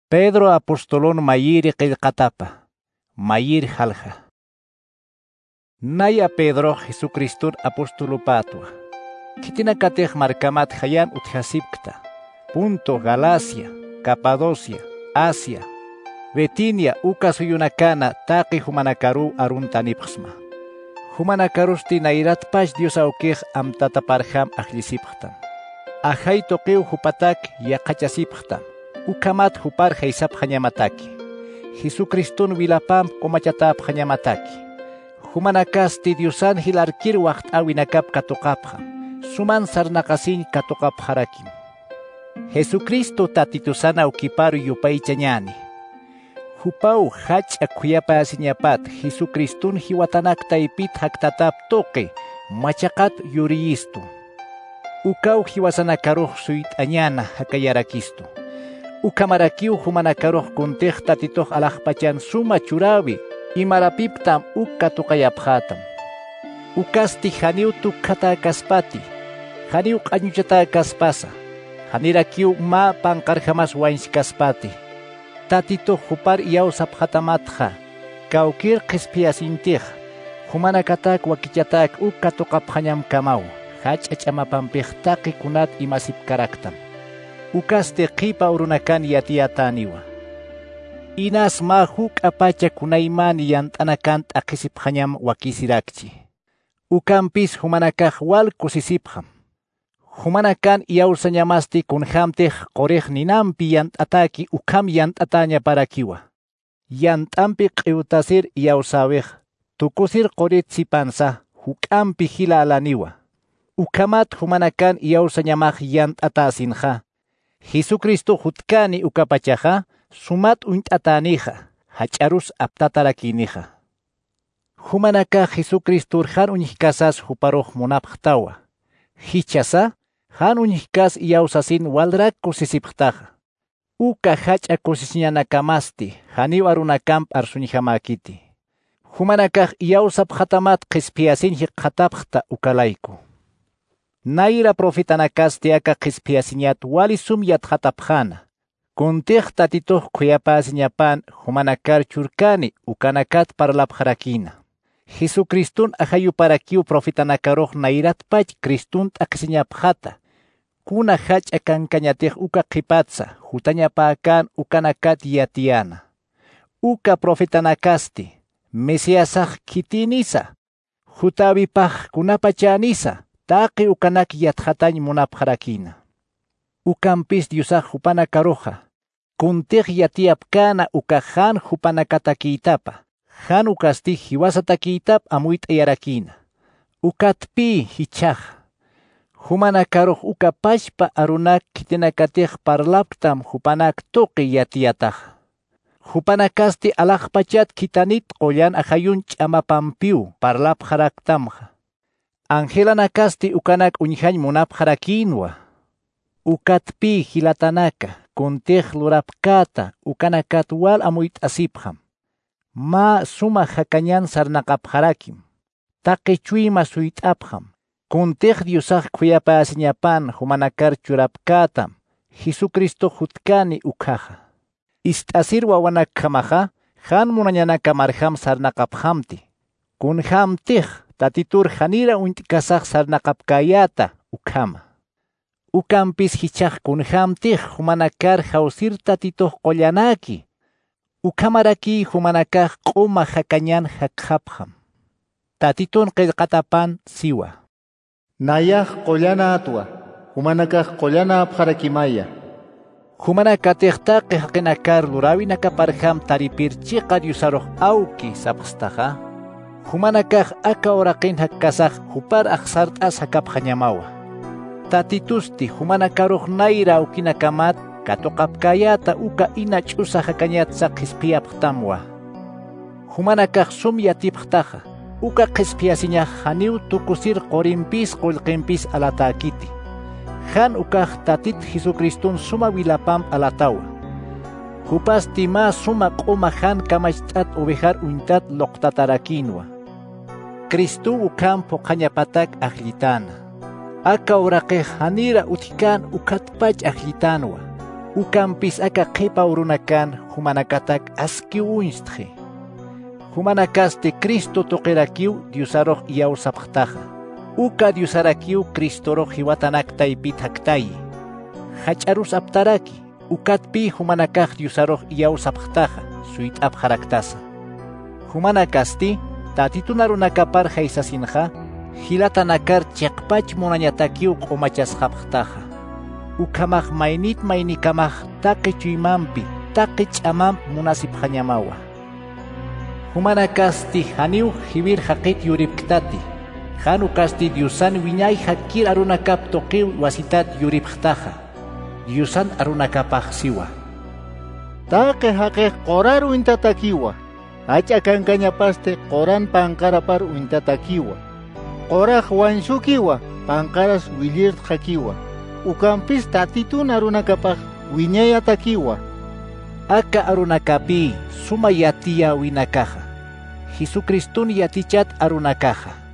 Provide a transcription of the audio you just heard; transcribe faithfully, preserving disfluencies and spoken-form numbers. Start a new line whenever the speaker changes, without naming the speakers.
Pedro apostolon mayiri qillqatapa, mayiri halja. Naya Pedro Jesucristo apostolo patwa. Kitina katej markamat hayan utjasipkta. Punto Galacia, Capadocia, Asia, Betinia uka suyunakana taqi humanakaru aruntanipxma. Humanakarusti nairat pash Dios aukej amtata parham ajlisipktam. Ajay toqiu hupatak yaqachasipktam. Ukamat hupar haisap hanyamataki. Jesucristun wilapam omachatap hanyamataki. Humanakasti Diosan hilarkir wacht awinakap katokapha. Suman sarnakasin katokap harakim. Jesucristo tatitusana ukiparu yupaichanyani. Hupau hach akuyapa asinyapat Jesucristun hiwatanak taipit haktatap toke machakat yuriistu. Ukau hiwasanakaruh suit anyana hakayarakistu. Ukamarakiu humanakaruh kunteh tatitoh alahpachan suma churawi imarapiptam ukkatukayaphatam. Ukasti haniu tukkata kaspati, haniu kanyuchata kaspasa, hanirakiu ma pankarjamas wains kaspati. Tatito hupar iau saphatamatha, kaukir kispiasintih, humanakatak wakichatak ukkatukapanyam kamau, hach achamapampih taki kunat imasip karaktam. Ukaste qipa urunakan yatiataniwa. Inas mahuk apacha kunaiman yantanakant akisipkhanyam wakisirakchi. Ukampis humanakah wal kusisipham. Humanakan iaursanyamasti kunhamteh koreh ninampi yantataki ukam yantatanya parakiwa. Yantampi qiutasir iaursaweh, tukusir koritsipansa hukampi hila alaniwa. Ukamat humanakan iaursanyamah yantatasinha. Jesucristo hutkani ukapachaja, sumat untatanija, hacharus aptatarakiniha. Humanaka Jesucristo han unihkasas huparoh munapjtawa. Hichasa, han unihkas iausasin waldrak kusisipjtaja. Uka hacha kusisñanakamasti, haniu arunakamp arsunihamakiti. Humanaka iausapjatamat qispiasin hiqatapjta ukalaiku. Naira profitanakasti aka qispiasiñat walisum yathatapjana. Kuntih tatitoh kuyapasiñapan humanakar churkani ukanakat parlapjarakina. Jesucristun ahayuparakiu profitanakaroh nairatpach Cristun taksiñapjata. Kuna hach akankañatih uka qipatsa, hutañapakan ukanakat yatiana. Uka profitanakasti, mesiasaj kitinisa, hutawipaj kunapachanisa, taqi ukanak yatjatañ munapjarakina. Ukampis Diosaj hupanakaroja, kuntih yatiapkana uka han hupanakatakitapa, han ukasti hiwasatakitap amuit ayarakina. Ukatpi hichaj. Humanakaroh uka pashpa arunak kitinakatih parlaptam hupanak toqi yatiataj. Hupanakasti alajpachat kitanit qoyan ahayun chamapampiu parlapjaraktamja. Angelanakasti ukanak unhañ munapjarakinwa. Ukatpi hilatanaka, kuntih lurapkata, ukanakat wal amuit asipjam. Ma suma hakañan sarnaqapjarakim. Taqi chuyma suitapjam. Kuntih Diosaj kuyapasiñapan humanakar churapkatam. Jesucristo hutkani ukhaja. Istasir wawanakamaja, han munañanaka marham sarnaqapjamti. Kunhamtih tatitur hanira untikasaj sarnaqapkayata ukhama. Ukampis hichaj kunhamtih humanakar hausir tatitoh qollanaki. Ukamaraki humanakaj q'uma hakañan hakjapjam. Tatitun qillqatapan siwa.
Nayaj qollana atwa, humanakaj qollana apjarakimaya.
Humanakatejtaqi haqinakar lurawinakaparham taripirchiqa Diosaroh auki sapstaja. Humanakaj aka oraqin hakkasaj hupar aqsart'as hakapjañamawa. Tatitusti humanakaroh naira ukinakamat katoqapkayata uka ina ch'usa hakañatsa qispiapjtamwa. Humanakaj sum yatipjtaja, uka qispiasiñaj haniu tukusir qorinpis qullqinpis alatakiti. Han ukaj tatit Jesucristun suma wilapam alatawa. Hupasti ma suma q'uma han kamachtat ovejar untat loqtatarakinwa. Cristo ukam poqañapatak ajlitana. Aka oraqej hanira utikan ukatpach ajlitanwa. Ukampis aka qipa urunakan humanakatak aski uinstje. Humanakaste Cristo toqerakiu Diosaroj yausapqtaja. Uka Diosarakiu Cristoroj hiwatanak taipit haktayi. Hacharus aptaraki. Ukatpi humanakaj Diosaroj yausapqtaja. Suit abharaktasa. Humanakasti tatitunarunakapar haisasinja. Hilatanakar chiqpach monanyatakiu q'umachasqapqtaja. Ukamaj mainit mainikamaj taqi chuymampi taqi ch'amam munasipqañamawa. Humanakasti haniu hibir haqit yuripktati. Hanukasti Diosan wiñay hakir arunakap toqiw wasitat yuripqtaja. Diosan arunakapaj siwa.
Taqi haqih qorar uintatakiwa. Ach'akankañapaste qoran panqarapar uintatakiwa. Qoraj wanshukiwa panqaras willirtqakiwa. Ukampis tatitun arunakapaj wiñayatakiwa.
Aka arunakapi suma yatiya winakaja. Jesucristun yatichat arunakaja.